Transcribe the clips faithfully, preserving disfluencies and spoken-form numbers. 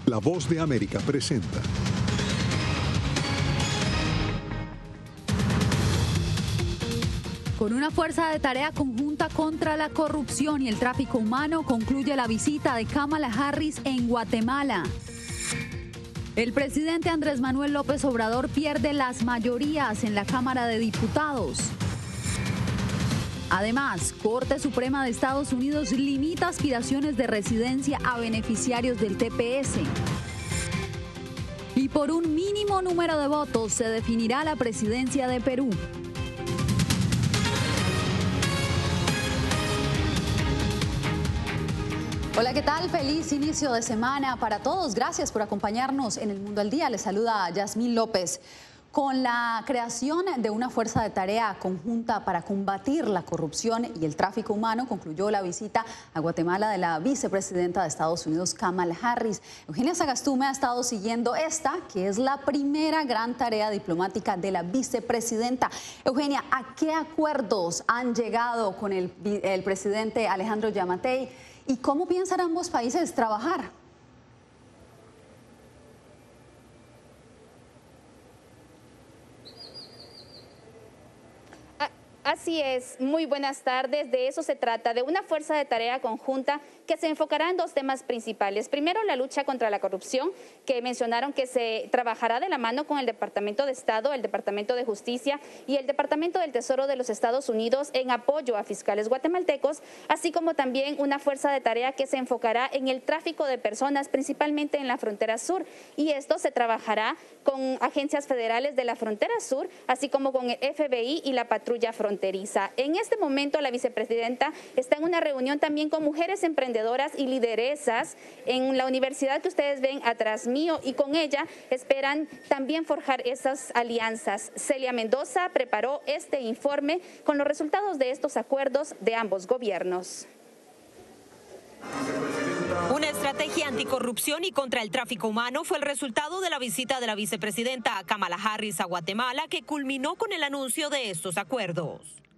La Voz de América presenta. Con una fuerza de tarea conjunta contra la corrupción y el tráfico humano, concluye la visita de Kamala Harris en Guatemala. El presidente Andrés Manuel López Obrador pierde las mayorías en la Cámara de Diputados. Además, Corte Suprema de Estados Unidos limita aspiraciones de residencia a beneficiarios del T P S. Y por un mínimo número de votos se definirá la presidencia de Perú. Hola, ¿qué tal? Feliz inicio de semana para todos. Gracias por acompañarnos en El Mundo al Día. Les saluda Yasmín López. Con la creación de una fuerza de tarea conjunta para combatir la corrupción y el tráfico humano, concluyó la visita a Guatemala de la vicepresidenta de Estados Unidos, Kamala Harris. Eugenia Sagastume ha estado siguiendo esta, que es la primera gran tarea diplomática de la vicepresidenta. Eugenia, ¿a qué acuerdos han llegado con el, el presidente Alejandro Giammattei y cómo piensan ambos países trabajar? Así es, muy buenas tardes. De eso se trata, de una fuerza de tarea conjunta que se enfocará en dos temas principales. Primero, la lucha contra la corrupción, que mencionaron que se trabajará de la mano con el Departamento de Estado, el Departamento de Justicia y el Departamento del Tesoro de los Estados Unidos en apoyo a fiscales guatemaltecos, así como también una fuerza de tarea que se enfocará en el tráfico de personas, principalmente en la frontera sur. Y esto se trabajará con agencias federales de la frontera sur, así como con el F B I y la patrulla fronteriza. En este momento, la vicepresidenta está en una reunión también con mujeres emprendedoras y lideresas en la universidad que ustedes ven atrás mío, y con ella esperan también forjar esas alianzas. Celia Mendoza preparó este informe con los resultados de estos acuerdos de ambos gobiernos. Una estrategia anticorrupción y contra el tráfico humano fue el resultado de la visita de la vicepresidenta Kamala Harris a Guatemala, que culminó con el anuncio de estos acuerdos.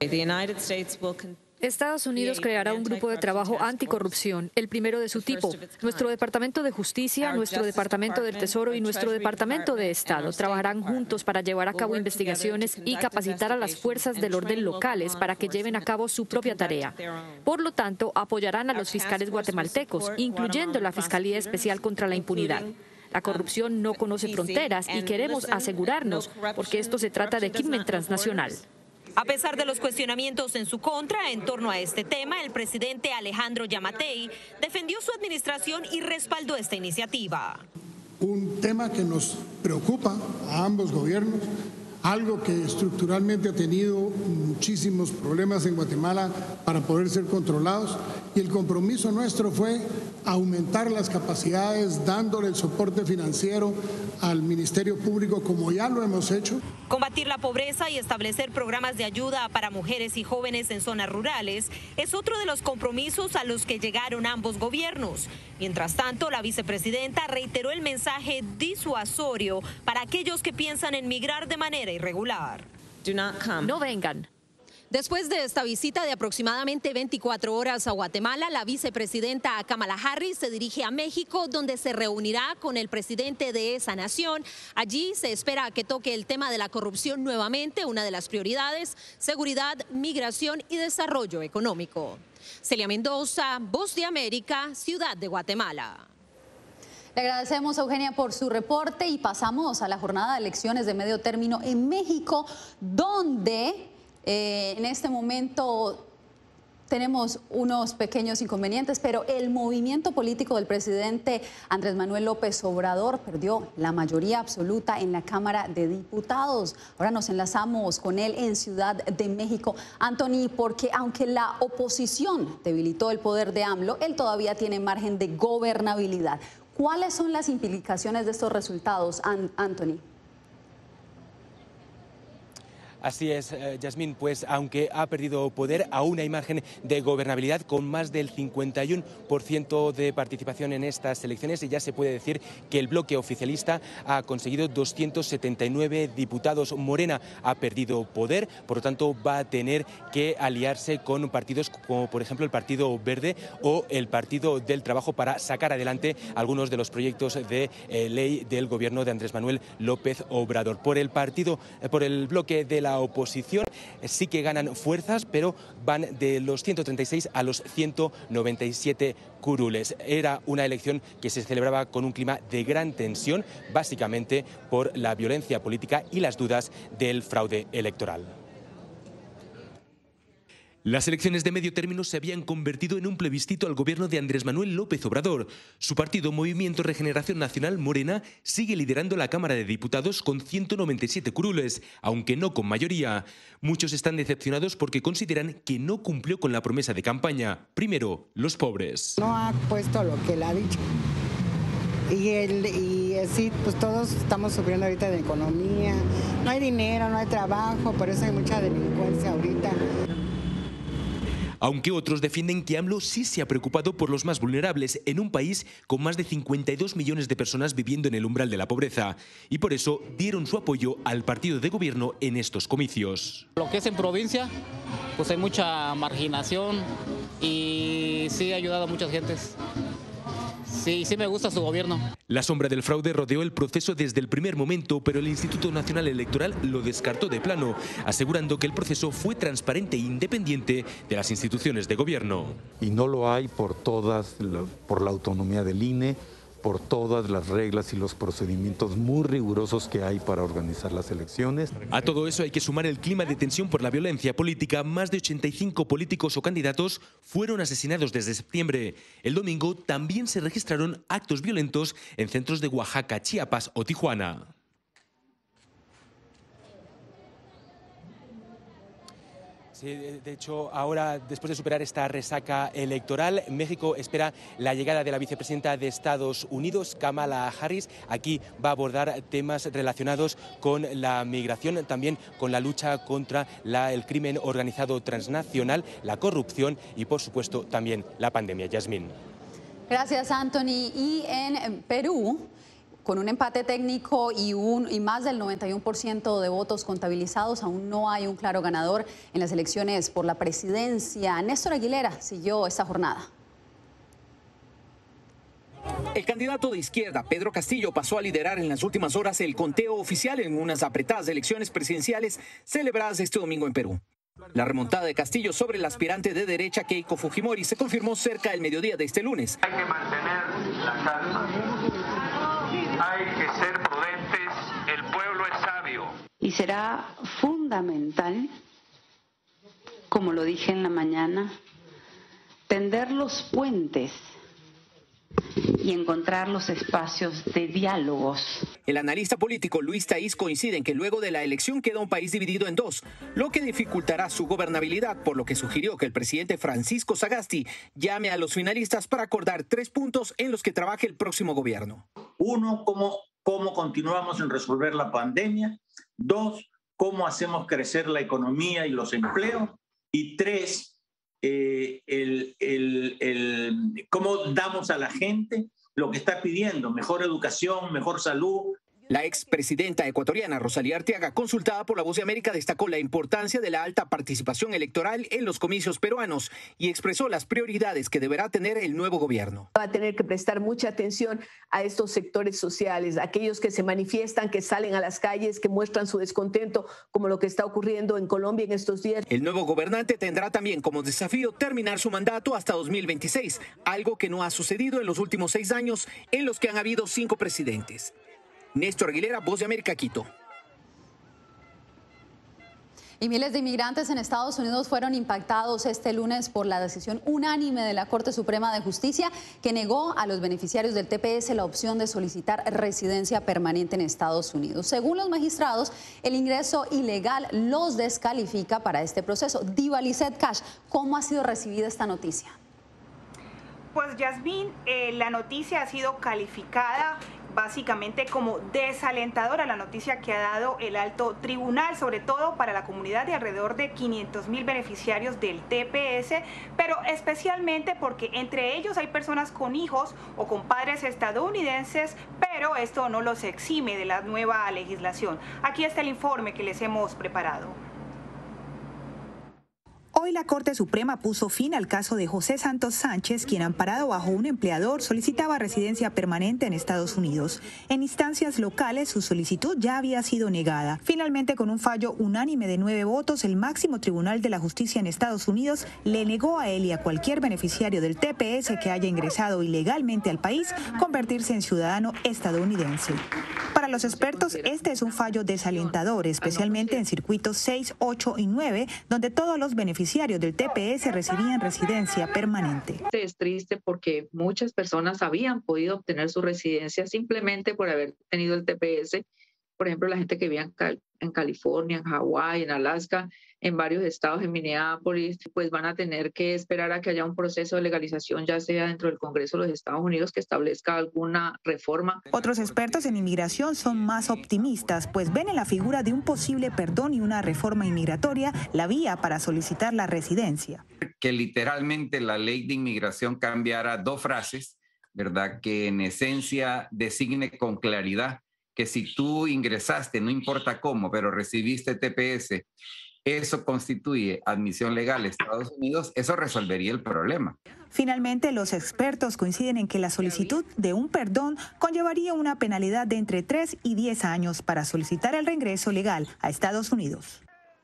Estados Unidos creará un grupo de trabajo anticorrupción, el primero de su tipo. Nuestro Departamento de Justicia, nuestro Departamento del Tesoro y nuestro Departamento de Estado trabajarán juntos para llevar a cabo investigaciones y capacitar a las fuerzas del orden locales para que lleven a cabo su propia tarea. Por lo tanto, apoyarán a los fiscales guatemaltecos, incluyendo la Fiscalía Especial contra la Impunidad. La corrupción no conoce fronteras y queremos asegurarnos, porque esto se trata de crimen transnacional. A pesar de los cuestionamientos en su contra en torno a este tema, el presidente Alejandro Giammattei defendió su administración y respaldó esta iniciativa. Un tema que nos preocupa a ambos gobiernos, algo que estructuralmente ha tenido muchísimos problemas en Guatemala para poder ser controlados, y el compromiso nuestro fue aumentar las capacidades dándole el soporte financiero al Ministerio Público, como ya lo hemos hecho. Combatir la pobreza y establecer programas de ayuda para mujeres y jóvenes en zonas rurales es otro de los compromisos a los que llegaron ambos gobiernos. Mientras tanto, la vicepresidenta reiteró el mensaje disuasorio para aquellos que piensan en migrar de manera irregular. No vengan. Después de esta visita de aproximadamente veinticuatro horas a Guatemala, la vicepresidenta Kamala Harris se dirige a México, donde se reunirá con el presidente de esa nación. Allí se espera que toque el tema de la corrupción nuevamente, una de las prioridades: seguridad, migración y desarrollo económico. Celia Mendoza, Voz de América, Ciudad de Guatemala. Le agradecemos, Eugenia, por su reporte, y pasamos a la jornada de elecciones de medio término en México, donde Eh, en este momento tenemos unos pequeños inconvenientes, pero el movimiento político del presidente Andrés Manuel López Obrador perdió la mayoría absoluta en la Cámara de Diputados. Ahora nos enlazamos con él en Ciudad de México. Anthony, porque aunque la oposición debilitó el poder de AMLO, él todavía tiene margen de gobernabilidad. ¿Cuáles son las implicaciones de estos resultados, Anthony? Así es, eh, Yasmín, pues aunque ha perdido poder, aún hay margen de gobernabilidad con más del cincuenta y uno por ciento de participación en estas elecciones y ya se puede decir que el bloque oficialista ha conseguido doscientos setenta y nueve diputados. Morena ha perdido poder, por lo tanto va a tener que aliarse con partidos como por ejemplo el Partido Verde o el Partido del Trabajo para sacar adelante algunos de los proyectos de eh, ley del gobierno de Andrés Manuel López Obrador. Por el partido, eh, por el bloque de la oposición sí que ganan fuerzas, pero van de los ciento treinta y seis a los ciento noventa y siete curules. Era una elección que se celebraba con un clima de gran tensión, básicamente por la violencia política y las dudas del fraude electoral. Las elecciones de medio término se habían convertido en un plebiscito al gobierno de Andrés Manuel López Obrador. Su partido Movimiento Regeneración Nacional, Morena, sigue liderando la Cámara de Diputados con ciento noventa y siete curules, aunque no con mayoría. Muchos están decepcionados porque consideran que no cumplió con la promesa de campaña. Primero, los pobres. No ha puesto lo que él ha dicho. Y, el, y así, pues todos estamos sufriendo ahorita de economía. No hay dinero, no hay trabajo, por eso hay mucha delincuencia ahorita. Aunque otros defienden que AMLO sí se ha preocupado por los más vulnerables en un país con más de cincuenta y dos millones de personas viviendo en el umbral de la pobreza. Y por eso dieron su apoyo al partido de gobierno en estos comicios. Lo que es en provincia, pues hay mucha marginación y sí ha ayudado a muchas gentes. Sí, sí me gusta su gobierno. La sombra del fraude rodeó el proceso desde el primer momento, pero el Instituto Nacional Electoral lo descartó de plano, asegurando que el proceso fue transparente e independiente de las instituciones de gobierno. Y no lo hay por todas, por la autonomía del I N E, por todas las reglas y los procedimientos muy rigurosos que hay para organizar las elecciones. A todo eso hay que sumar el clima de tensión por la violencia política. Más de ochenta y cinco políticos o candidatos fueron asesinados desde septiembre. El domingo también se registraron actos violentos en centros de Oaxaca, Chiapas o Tijuana. Sí, de hecho, ahora, después de superar esta resaca electoral, México espera la llegada de la vicepresidenta de Estados Unidos, Kamala Harris. Aquí va a abordar temas relacionados con la migración, también con la lucha contra la, el crimen organizado transnacional, la corrupción y, por supuesto, también la pandemia. Yasmín. Gracias, Anthony. Y en Perú, con un empate técnico y, un, y más del noventa y uno por ciento de votos contabilizados, aún no hay un claro ganador en las elecciones por la presidencia. Néstor Aguilera siguió esta jornada. El candidato de izquierda, Pedro Castillo, pasó a liderar en las últimas horas el conteo oficial en unas apretadas elecciones presidenciales celebradas este domingo en Perú. La remontada de Castillo sobre el aspirante de derecha Keiko Fujimori se confirmó cerca del mediodía de este lunes. Hay que mantener la calma. Hay que ser prudentes, el pueblo es sabio. Y será fundamental, como lo dije en la mañana, tender los puentes y encontrar los espacios de diálogos. El analista político Luis Taís coincide en que luego de la elección queda un país dividido en dos, lo que dificultará su gobernabilidad, por lo que sugirió que el presidente Francisco Sagasti llame a los finalistas para acordar tres puntos en los que trabaje el próximo gobierno. Uno, cómo, cómo continuamos en resolver la pandemia. Dos, cómo hacemos crecer la economía y los empleos. Y tres, eh, el, el, el, cómo damos a la gente lo que está pidiendo, mejor educación, mejor salud. La expresidenta ecuatoriana Rosalía Arteaga, consultada por La Voz de América, destacó la importancia de la alta participación electoral en los comicios peruanos y expresó las prioridades que deberá tener el nuevo gobierno. Va a tener que prestar mucha atención a estos sectores sociales, aquellos que se manifiestan, que salen a las calles, que muestran su descontento, como lo que está ocurriendo en Colombia en estos días. El nuevo gobernante tendrá también como desafío terminar su mandato hasta dos mil veintiséis, algo que no ha sucedido en los últimos seis años en los que han habido cinco presidentes. Néstor Aguilera, Voz de América, Quito. Y miles de inmigrantes en Estados Unidos fueron impactados este lunes por la decisión unánime de la Corte Suprema de Justicia que negó a los beneficiarios del T P S la opción de solicitar residencia permanente en Estados Unidos. Según los magistrados, el ingreso ilegal los descalifica para este proceso. Diva Lizeth Cash, ¿cómo ha sido recibida esta noticia? Pues Yasmín, eh, la noticia ha sido calificada básicamente como desalentadora la noticia que ha dado el alto tribunal, sobre todo para la comunidad de alrededor de quinientos mil beneficiarios del T P S, pero especialmente porque entre ellos hay personas con hijos o con padres estadounidenses, pero esto no los exime de la nueva legislación. Aquí está el informe que les hemos preparado. Hoy la Corte Suprema puso fin al caso de José Santos Sánchez, quien amparado bajo un empleador solicitaba residencia permanente en Estados Unidos. En instancias locales su solicitud ya había sido negada. Finalmente, con un fallo unánime de nueve votos, el máximo tribunal de la justicia en Estados Unidos le negó a él y a cualquier beneficiario del T P S que haya ingresado ilegalmente al país convertirse en ciudadano estadounidense. Para los expertos, este es un fallo desalentador, especialmente en circuitos seis, ocho y nueve, donde todos los beneficiarios del T P S recibían residencia permanente. Es triste porque muchas personas habían podido obtener su residencia simplemente por haber tenido el T P S. Por ejemplo, la gente que vivía en, Cal en California, en Hawái, en Alaska, en varios estados, en Minneapolis, pues van a tener que esperar a que haya un proceso de legalización, ya sea dentro del Congreso de los Estados Unidos, que establezca alguna reforma. Otros expertos en inmigración son más optimistas, pues ven en la figura de un posible perdón y una reforma inmigratoria la vía para solicitar la residencia. Que literalmente la ley de inmigración cambiara dos frases, ¿verdad? Que en esencia designe con claridad que si tú ingresaste, no importa cómo, pero recibiste T P S, eso constituye admisión legal a Estados Unidos, eso resolvería el problema. Finalmente, los expertos coinciden en que la solicitud de un perdón conllevaría una penalidad de entre tres y diez años para solicitar el reingreso legal a Estados Unidos.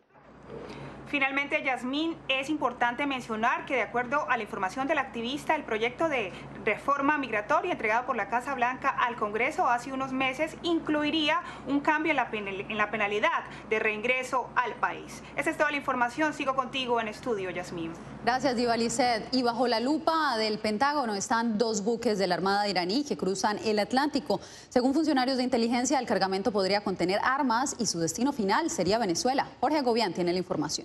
Finalmente, Yasmín, es importante mencionar que de acuerdo a la información del activista, el proyecto de reforma migratoria entregado por la Casa Blanca al Congreso hace unos meses incluiría un cambio en la, penal en la penalidad de reingreso al país. Esa es toda la información. Sigo contigo en estudio, Yasmín. Gracias, Diva Lizeth. Y bajo la lupa del Pentágono están dos buques de la Armada iraní que cruzan el Atlántico. Según funcionarios de inteligencia, el cargamento podría contener armas y su destino final sería Venezuela. Jorge Agobián tiene la información.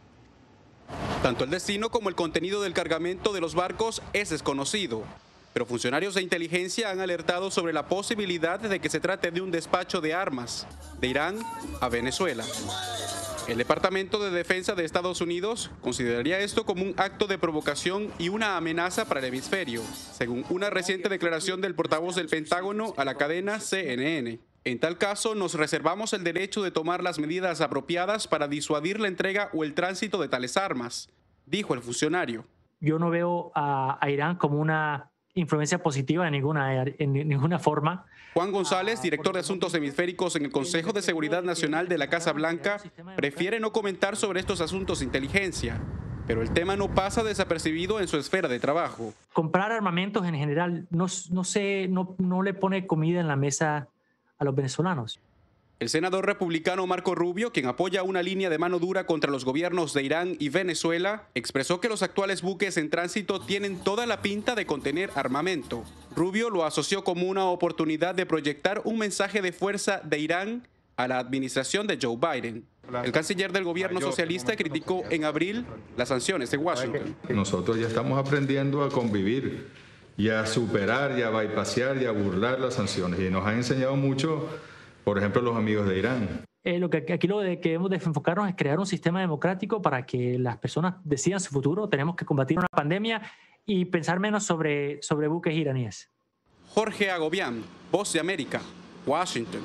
Tanto el destino como el contenido del cargamento de los barcos es desconocido, pero funcionarios de inteligencia han alertado sobre la posibilidad de que se trate de un despacho de armas de Irán a Venezuela. El Departamento de Defensa de Estados Unidos consideraría esto como un acto de provocación y una amenaza para el hemisferio, según una reciente declaración del portavoz del Pentágono a la cadena C N N. En tal caso, nos reservamos el derecho de tomar las medidas apropiadas para disuadir la entrega o el tránsito de tales armas, dijo el funcionario. Yo no veo a, a Irán como una influencia positiva de ninguna, en ninguna forma. Juan González, director de Asuntos Hemisféricos en el Consejo de Seguridad Nacional de la Casa Blanca, prefiere no comentar sobre estos asuntos de inteligencia, pero el tema no pasa desapercibido en su esfera de trabajo. Comprar armamentos en general no, no, sé, no, no le pone comida en la mesa a los venezolanos. El senador republicano Marco Rubio, quien apoya una línea de mano dura contra los gobiernos de Irán y Venezuela, expresó que los actuales buques en tránsito tienen toda la pinta de contener armamento. Rubio lo asoció como una oportunidad de proyectar un mensaje de fuerza de Irán a la administración de Joe Biden. El canciller del gobierno socialista criticó en abril las sanciones de Washington. Nosotros ya estamos aprendiendo a convivir y a superar y a bypassear y a burlar las sanciones. Y nos han enseñado mucho, por ejemplo, los amigos de Irán. Eh, lo que aquí lo que debemos de enfocarnos es crear un sistema democrático para que las personas decidan su futuro. Tenemos que combatir una pandemia y pensar menos sobre, sobre buques iraníes. Jorge Agobián, Voz de América, Washington.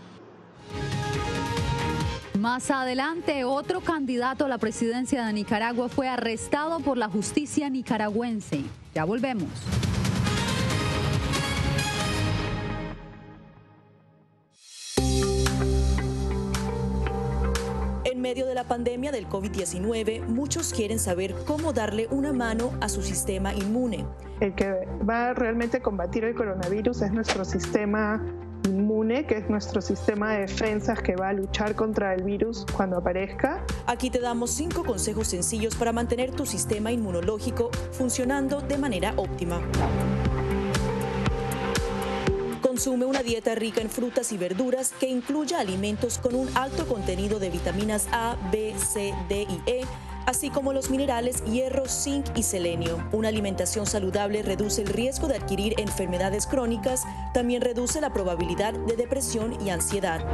Más adelante, otro candidato a la presidencia de Nicaragua fue arrestado por la justicia nicaragüense. Ya volvemos. En medio de la pandemia del COVID diecinueve, muchos quieren saber cómo darle una mano a su sistema inmune. El que va realmente a combatir el coronavirus es nuestro sistema inmune, que es nuestro sistema de defensas que va a luchar contra el virus cuando aparezca. Aquí te damos cinco consejos sencillos para mantener tu sistema inmunológico funcionando de manera óptima. Consume una dieta rica en frutas y verduras que incluya alimentos con un alto contenido de vitaminas A, B, C, D y E, así como los minerales hierro, zinc y selenio. Una alimentación saludable reduce el riesgo de adquirir enfermedades crónicas, también reduce la probabilidad de depresión y ansiedad.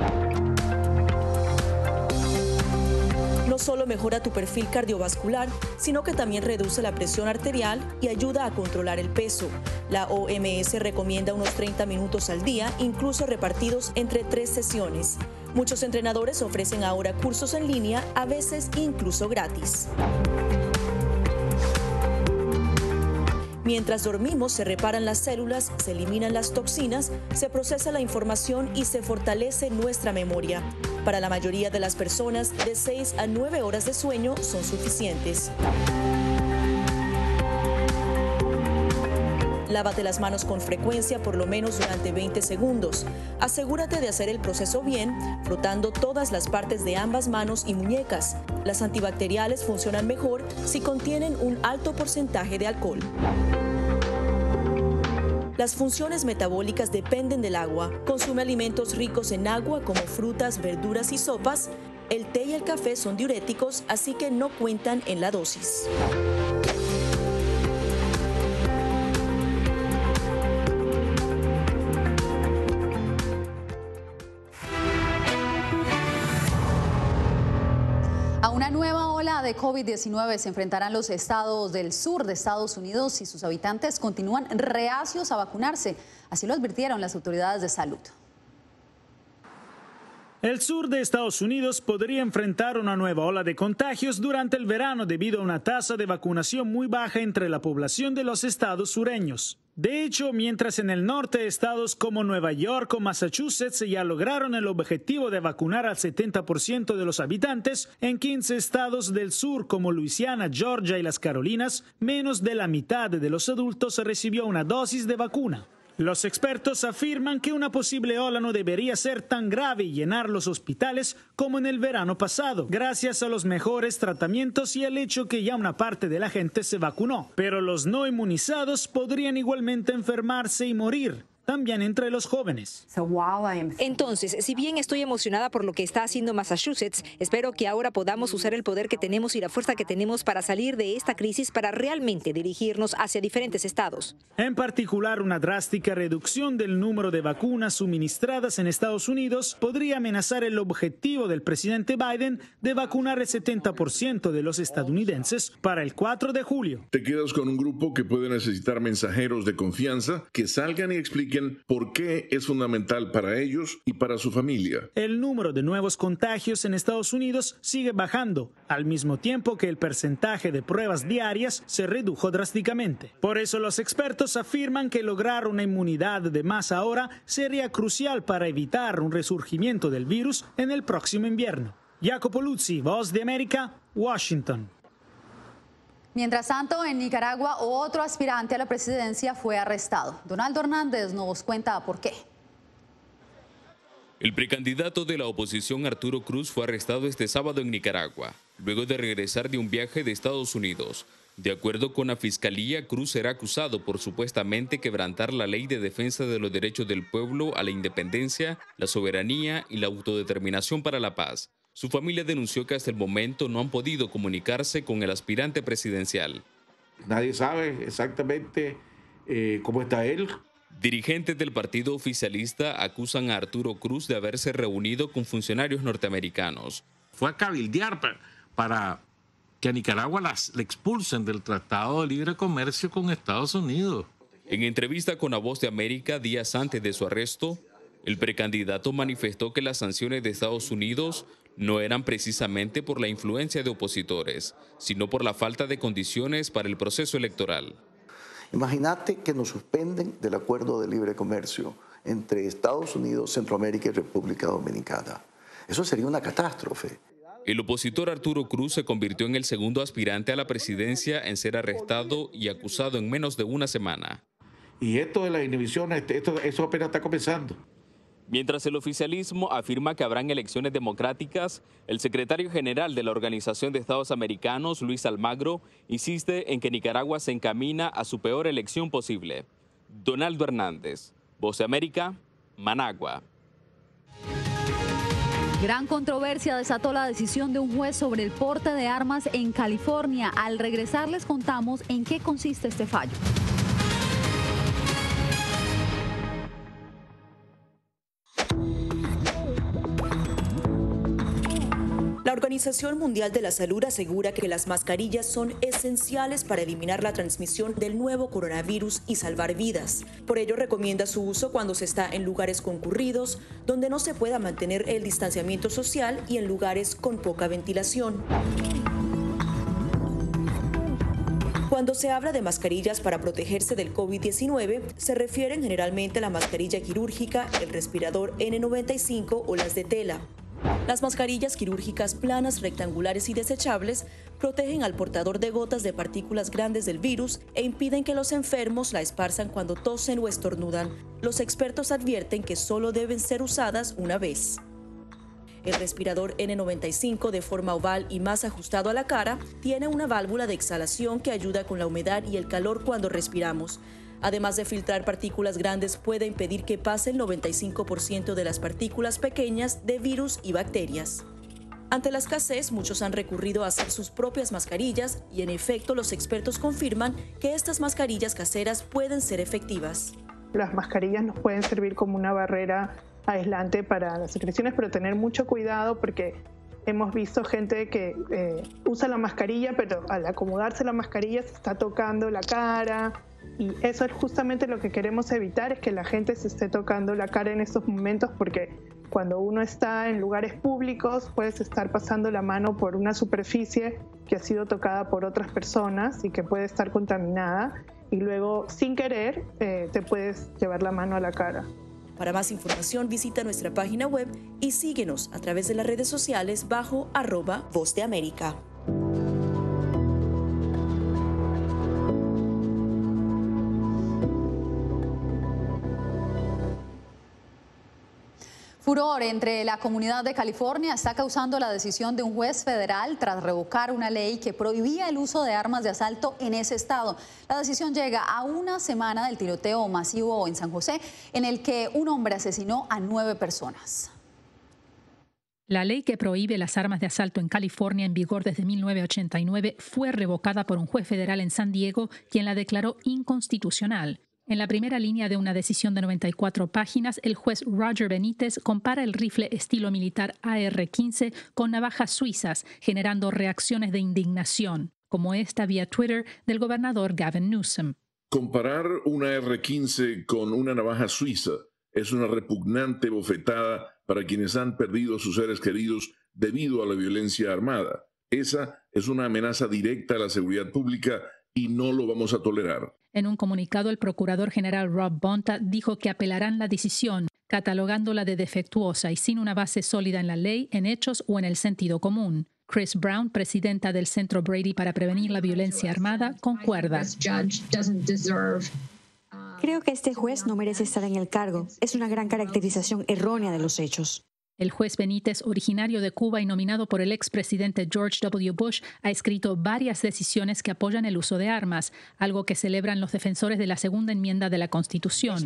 No solo mejora tu perfil cardiovascular, sino que también reduce la presión arterial y ayuda a controlar el peso. La O M S recomienda unos treinta minutos al día, incluso repartidos entre tres sesiones. Muchos entrenadores ofrecen ahora cursos en línea, a veces incluso gratis. Mientras dormimos, se reparan las células, se eliminan las toxinas, se procesa la información y se fortalece nuestra memoria. Para la mayoría de las personas, de seis a nueve horas de sueño son suficientes. Lávate las manos con frecuencia, por lo menos durante veinte segundos. Asegúrate de hacer el proceso bien, frotando todas las partes de ambas manos y muñecas. Las antibacteriales funcionan mejor si contienen un alto porcentaje de alcohol. Las funciones metabólicas dependen del agua. Consume alimentos ricos en agua como frutas, verduras y sopas. El té y el café son diuréticos, así que no cuentan en la dosis. A una nueva ola de COVID diecinueve se enfrentarán los estados del sur de Estados Unidos y sus habitantes continúan reacios a vacunarse. Así lo advirtieron las autoridades de salud. El sur de Estados Unidos podría enfrentar una nueva ola de contagios durante el verano debido a una tasa de vacunación muy baja entre la población de los estados sureños. De hecho, mientras en el norte estados como Nueva York o Massachusetts ya lograron el objetivo de vacunar al setenta por ciento de los habitantes, en quince estados del sur como Luisiana, Georgia y las Carolinas, menos de la mitad de los adultos recibió una dosis de vacuna. Los expertos afirman que una posible ola no debería ser tan grave y llenar los hospitales como en el verano pasado, gracias a los mejores tratamientos y el hecho que ya una parte de la gente se vacunó. Pero los no inmunizados podrían igualmente enfermarse y morir, también entre los jóvenes. Entonces, si bien estoy emocionada por lo que está haciendo Massachusetts, espero que ahora podamos usar el poder que tenemos y la fuerza que tenemos para salir de esta crisis para realmente dirigirnos hacia diferentes estados. En particular, una drástica reducción del número de vacunas suministradas en Estados Unidos podría amenazar el objetivo del presidente Biden de vacunar el setenta por ciento de los estadounidenses para el cuatro de julio. Te quedas con un grupo que puede necesitar mensajeros de confianza que salgan y expliquen por qué es fundamental para ellos y para su familia. El número de nuevos contagios en Estados Unidos sigue bajando, al mismo tiempo que el porcentaje de pruebas diarias se redujo drásticamente. Por eso los expertos afirman que lograr una inmunidad de masa ahora sería crucial para evitar un resurgimiento del virus en el próximo invierno. Jacopo Luzzi, Voz de América, Washington. Mientras tanto, en Nicaragua, otro aspirante a la presidencia fue arrestado. Donaldo Hernández nos cuenta por qué. El precandidato de la oposición Arturo Cruz fue arrestado este sábado en Nicaragua, luego de regresar de un viaje de Estados Unidos. De acuerdo con la Fiscalía, Cruz será acusado por supuestamente quebrantar la ley de defensa de los derechos del pueblo a la independencia, la soberanía y la autodeterminación para la paz. Su familia denunció que hasta el momento no han podido comunicarse con el aspirante presidencial. Nadie sabe exactamente eh, cómo está él. Dirigentes del partido oficialista acusan a Arturo Cruz de haberse reunido con funcionarios norteamericanos. Fue a cabildear para, para que a Nicaragua las, le expulsen del Tratado de Libre Comercio con Estados Unidos. En entrevista con La Voz de América días antes de su arresto, el precandidato manifestó que las sanciones de Estados Unidos no eran precisamente por la influencia de opositores, sino por la falta de condiciones para el proceso electoral. Imagínate que nos suspenden del acuerdo de libre comercio entre Estados Unidos, Centroamérica y República Dominicana. Eso sería una catástrofe. El opositor Arturo Cruz se convirtió en el segundo aspirante a la presidencia en ser arrestado y acusado en menos de una semana. Y esto de las inhibiciones, esto, eso apenas está comenzando. Mientras el oficialismo afirma que habrán elecciones democráticas, el secretario general de la Organización de Estados Americanos, Luis Almagro, insiste en que Nicaragua se encamina a su peor elección posible. Donaldo Hernández, Voz de América, Managua. Gran controversia desató la decisión de un juez sobre el porte de armas en California. Al regresar les contamos en qué consiste este fallo. La Organización Mundial de la Salud asegura que las mascarillas son esenciales para eliminar la transmisión del nuevo coronavirus y salvar vidas. Por ello, recomienda su uso cuando se está en lugares concurridos, donde no se pueda mantener el distanciamiento social y en lugares con poca ventilación. Cuando se habla de mascarillas para protegerse del COVID diecinueve, se refieren generalmente a la mascarilla quirúrgica, el respirador ene noventa y cinco o las de tela. Las mascarillas quirúrgicas planas, rectangulares y desechables protegen al portador de gotas de partículas grandes del virus e impiden que los enfermos la esparzan cuando tosen o estornudan. Los expertos advierten que solo deben ser usadas una vez. El respirador ene noventa y cinco, de forma oval y más ajustado a la cara, tiene una válvula de exhalación que ayuda con la humedad y el calor cuando respiramos. Además de filtrar partículas grandes, puede impedir que pase el noventa y cinco por ciento de las partículas pequeñas de virus y bacterias. Ante la escasez, muchos han recurrido a hacer sus propias mascarillas y, en efecto, los expertos confirman que estas mascarillas caseras pueden ser efectivas. Las mascarillas nos pueden servir como una barrera aislante para las secreciones, pero tener mucho cuidado porque hemos visto gente que eh, usa la mascarilla, pero al acomodarse la mascarilla se está tocando la cara. Y eso es justamente lo que queremos evitar, es que la gente se esté tocando la cara en estos momentos, porque cuando uno está en lugares públicos puedes estar pasando la mano por una superficie que ha sido tocada por otras personas y que puede estar contaminada, y luego sin querer eh, te puedes llevar la mano a la cara. Para más información visita nuestra página web y síguenos a través de las redes sociales bajo arroba Voz de América. Furor entre la comunidad de California está causando la decisión de un juez federal tras revocar una ley que prohibía el uso de armas de asalto en ese estado. La decisión llega a una semana del tiroteo masivo en San José, en el que un hombre asesinó a nueve personas. La ley que prohíbe las armas de asalto en California, en vigor desde mil novecientos ochenta y nueve, fue revocada por un juez federal en San Diego, quien la declaró inconstitucional. En la primera línea de una decisión de noventa y cuatro páginas, el juez Roger Benítez compara el rifle estilo militar A R quince con navajas suizas, generando reacciones de indignación, como esta vía Twitter del gobernador Gavin Newsom. Comparar una A R quince con una navaja suiza es una repugnante bofetada para quienes han perdido a sus seres queridos debido a la violencia armada. Esa es una amenaza directa a la seguridad pública y no lo vamos a tolerar. En un comunicado, el procurador general Rob Bonta dijo que apelarán la decisión, catalogándola de defectuosa y sin una base sólida en la ley, en hechos o en el sentido común. Chris Brown, presidenta del Centro Brady para Prevenir la Violencia Armada, concuerda. Creo que este juez no merece estar en el cargo. Es una gran caracterización errónea de los hechos. El juez Benítez, originario de Cuba y nominado por el expresidente George W. Bush, ha escrito varias decisiones que apoyan el uso de armas, algo que celebran los defensores de la segunda enmienda de la Constitución.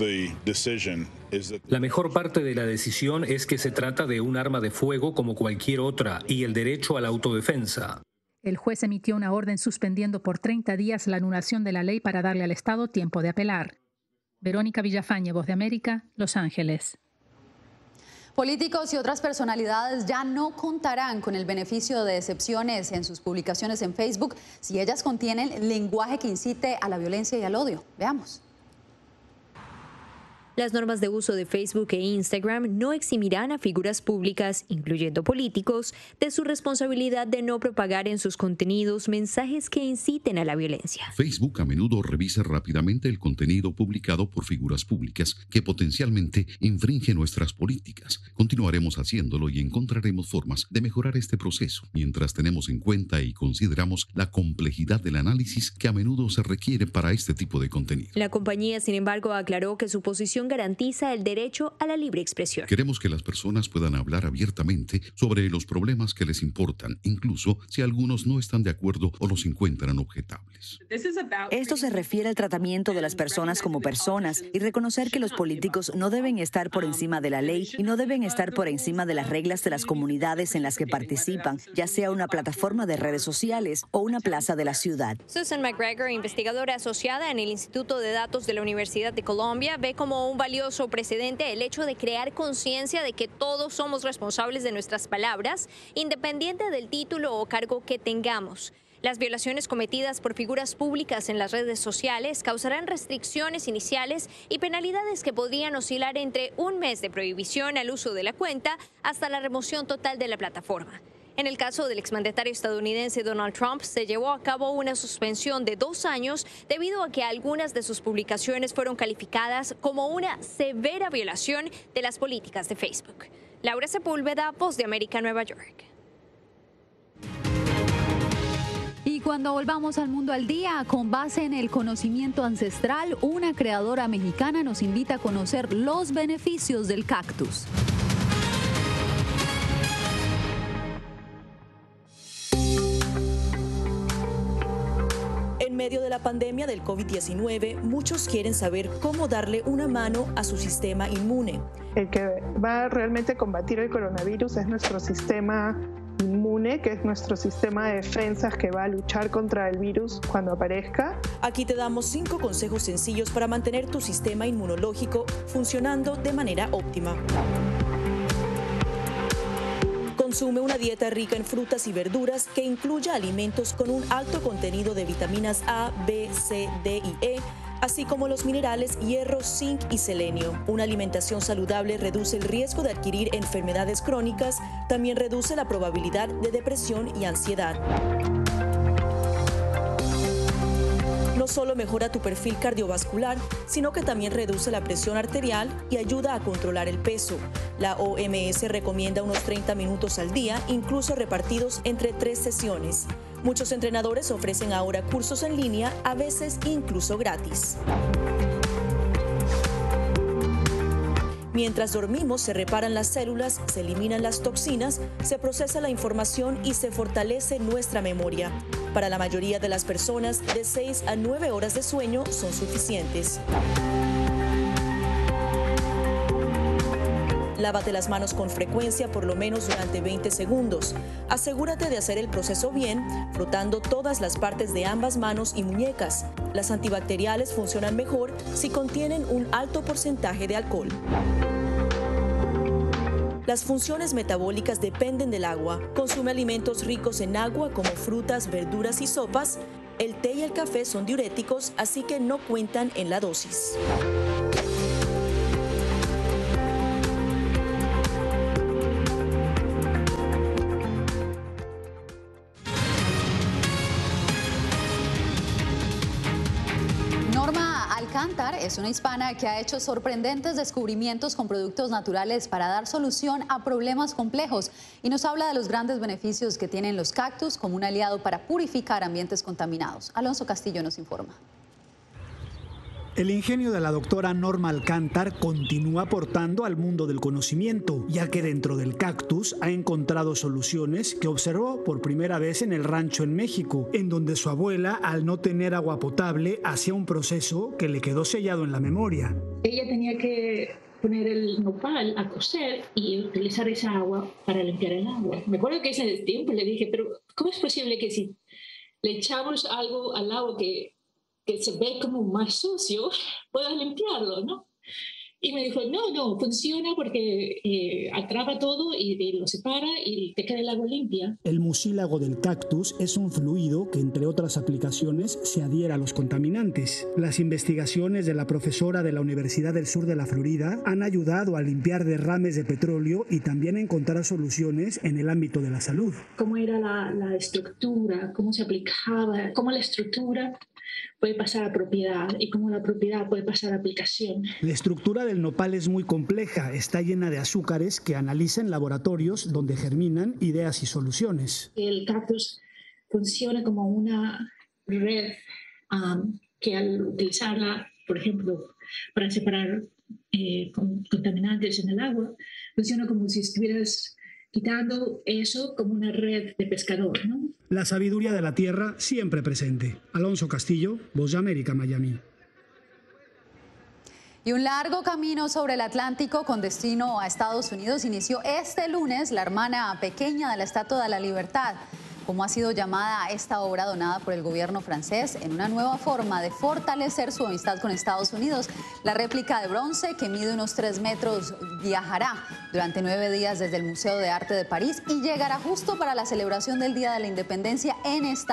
La mejor parte de la decisión es que se trata de un arma de fuego como cualquier otra y el derecho a la autodefensa. El juez emitió una orden suspendiendo por treinta días la anulación de la ley para darle al Estado tiempo de apelar. Verónica Villafañe, Voz de América, Los Ángeles. Políticos y otras personalidades ya no contarán con el beneficio de excepciones en sus publicaciones en Facebook si ellas contienen lenguaje que incite a la violencia y al odio. Veamos. Las normas de uso de Facebook e Instagram no eximirán a figuras públicas, incluyendo políticos, de su responsabilidad de no propagar en sus contenidos mensajes que inciten a la violencia. Facebook a menudo revisa rápidamente el contenido publicado por figuras públicas que potencialmente infringe nuestras políticas. Continuaremos haciéndolo y encontraremos formas de mejorar este proceso, mientras tenemos en cuenta y consideramos la complejidad del análisis que a menudo se requiere para este tipo de contenido. La compañía, sin embargo, aclaró que su posición Constitución garantiza el derecho a la libre expresión. Queremos que las personas puedan hablar abiertamente sobre los problemas que les importan, incluso si algunos no están de acuerdo o los encuentran objetables. Esto se refiere al tratamiento de las personas como personas y reconocer que los políticos no deben estar por encima de la ley y no deben estar por encima de las reglas de las comunidades en las que participan, ya sea una plataforma de redes sociales o una plaza de la ciudad. Susan McGregor, investigadora asociada en el Instituto de Datos de la Universidad de Colombia, ve como un valioso precedente el hecho de crear conciencia de que todos somos responsables de nuestras palabras, independiente del título o cargo que tengamos. Las violaciones cometidas por figuras públicas en las redes sociales causarán restricciones iniciales y penalidades que podrían oscilar entre un mes de prohibición al uso de la cuenta hasta la remoción total de la plataforma. En el caso del exmandatario estadounidense Donald Trump, se llevó a cabo una suspensión de dos años debido a que algunas de sus publicaciones fueron calificadas como una severa violación de las políticas de Facebook. Laura Sepúlveda, Voz de América, Nueva York. Y cuando volvamos al Mundo al Día, con base en el conocimiento ancestral, una creadora mexicana nos invita a conocer los beneficios del cactus. En medio de la pandemia del COVID diecinueve, muchos quieren saber cómo darle una mano a su sistema inmune. El que va realmente a combatir el coronavirus es nuestro sistema inmune, que es nuestro sistema de defensas que va a luchar contra el virus cuando aparezca. Aquí te damos cinco consejos sencillos para mantener tu sistema inmunológico funcionando de manera óptima. Consume una dieta rica en frutas y verduras que incluya alimentos con un alto contenido de vitaminas A, B, C, D y E, así como los minerales hierro, zinc y selenio. Una alimentación saludable reduce el riesgo de adquirir enfermedades crónicas, también reduce la probabilidad de depresión y ansiedad. No solo mejora tu perfil cardiovascular, sino que también reduce la presión arterial y ayuda a controlar el peso. La O M S recomienda unos treinta minutos al día, incluso repartidos entre tres sesiones. Muchos entrenadores ofrecen ahora cursos en línea, a veces incluso gratis. Mientras dormimos, se reparan las células, se eliminan las toxinas, se procesa la información y se fortalece nuestra memoria. Para la mayoría de las personas, de seis a nueve horas de sueño son suficientes. Lávate las manos con frecuencia, por lo menos durante veinte segundos. Asegúrate de hacer el proceso bien, frotando todas las partes de ambas manos y muñecas. Las antibacteriales funcionan mejor si contienen un alto porcentaje de alcohol. Las funciones metabólicas dependen del agua. Consume alimentos ricos en agua como frutas, verduras y sopas. El té y el café son diuréticos, así que no cuentan en la dosis. Alcántar es una hispana que ha hecho sorprendentes descubrimientos con productos naturales para dar solución a problemas complejos y nos habla de los grandes beneficios que tienen los cactus como un aliado para purificar ambientes contaminados. Alonso Castillo nos informa. El ingenio de la doctora Norma Alcántar continúa aportando al mundo del conocimiento, ya que dentro del cactus ha encontrado soluciones que observó por primera vez en el rancho en México, en donde su abuela, al no tener agua potable, hacía un proceso que le quedó sellado en la memoria. Ella tenía que poner el nopal a cocer y utilizar esa agua para limpiar el agua. Me acuerdo que ese tiempo le dije, pero ¿cómo es posible que si le echamos algo al agua que que se ve como más sucio, puedas limpiarlo, ¿no? Y me dijo, no, no, funciona porque eh, atrapa todo y, y lo separa y te queda el agua limpia. El mucílago del cactus es un fluido que, entre otras aplicaciones, se adhiere a los contaminantes. Las investigaciones de la profesora de la Universidad del Sur de la Florida han ayudado a limpiar derrames de petróleo y también a encontrar soluciones en el ámbito de la salud. Cómo era la, la estructura, cómo se aplicaba, cómo la estructura puede pasar a propiedad y cómo la propiedad puede pasar a aplicación. La estructura del nopal es muy compleja, está llena de azúcares que analiza en laboratorios donde germinan ideas y soluciones. El cactus funciona como una red um, que al utilizarla, por ejemplo, para separar eh, con contaminantes en el agua, funciona como si estuvieras quitando eso como una red de pescador, ¿no? La sabiduría de la tierra siempre presente. Alonso Castillo, Voz de América, Miami. Y un largo camino sobre el Atlántico con destino a Estados Unidos inició este lunes la hermana pequeña de la Estatua de la Libertad, como ha sido llamada esta obra donada por el gobierno francés en una nueva forma de fortalecer su amistad con Estados Unidos. La réplica de bronce, que mide unos tres metros, viajará durante nueve días desde el Museo de Arte de París y llegará justo para la celebración del Día de la Independencia en Estados Unidos.